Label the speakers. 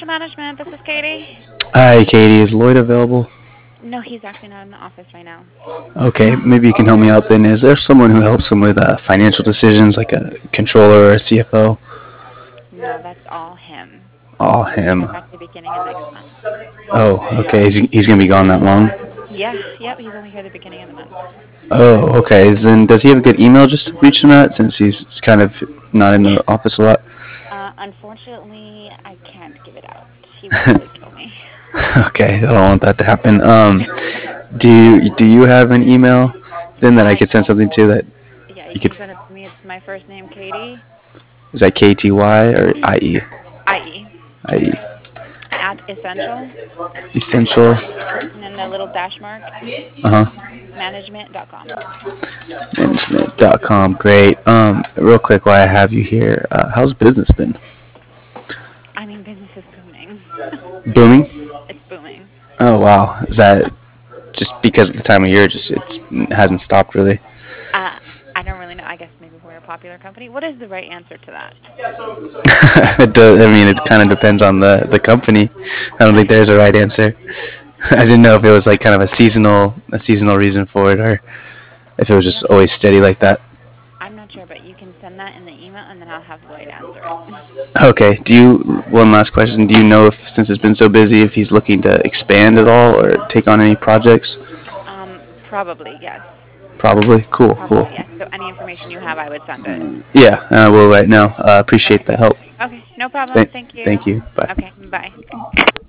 Speaker 1: Management. This is Katie.
Speaker 2: Hi, Katie. Is Lloyd available?
Speaker 1: No, he's actually not in the office right now.
Speaker 2: Okay, maybe you can help me out then. Is there someone who helps him with financial decisions, like a controller or a CFO?
Speaker 1: No, that's all him.
Speaker 2: Oh,
Speaker 1: He'll be
Speaker 2: him.
Speaker 1: here back at the beginning of next month.
Speaker 2: Oh, okay. He's gonna be gone that long.
Speaker 1: Yeah, yep, he's only here the beginning of the month.
Speaker 2: Oh, okay. Then does he have a good email just to reach him at, since he's kind of not in the office a lot?
Speaker 1: Unfortunately, I can't give it out. He would probably kill me.
Speaker 2: Okay, I don't want that to happen. Do you have an email then that I could send something to that
Speaker 1: Yeah, you
Speaker 2: you could?
Speaker 1: can send it to me. It's my first name, Katie,
Speaker 2: Is that KTY or IE?
Speaker 1: IE,
Speaker 2: IE.
Speaker 1: at Essential,
Speaker 2: Essential.
Speaker 1: and then the little dash mark,
Speaker 2: Uh huh.
Speaker 1: management.com.
Speaker 2: Management.com. Great. Real quick, while I have you here, how's business been?
Speaker 1: I mean, business is booming.
Speaker 2: Booming.
Speaker 1: It's booming.
Speaker 2: Oh wow. Is that just because of the time of year? Just it hasn't stopped really.
Speaker 1: Uh, I don't really know. I guess maybe we're a popular company. What is the right answer to that?
Speaker 2: It does. I mean, it kind of depends on the company. I don't think there's a right answer. I didn't know if it was like kind of a seasonal reason for it, or if it was just
Speaker 1: No,
Speaker 2: always steady like that.
Speaker 1: I'm not sure, but you can send that in the email, and then I'll have Lloyd answer it.
Speaker 2: Okay. One last question. Do you know if, since it's been so busy, if he's looking to expand at all or take on any projects?
Speaker 1: Probably, yes.
Speaker 2: Probably. Cool. Cool.
Speaker 1: Probably, yes. So any information you have, I would send it.
Speaker 2: Yeah, I will right now. Appreciate
Speaker 1: Okay.
Speaker 2: the help.
Speaker 1: Okay, no problem. Thank you.
Speaker 2: Thank you. Bye.
Speaker 1: Okay, bye.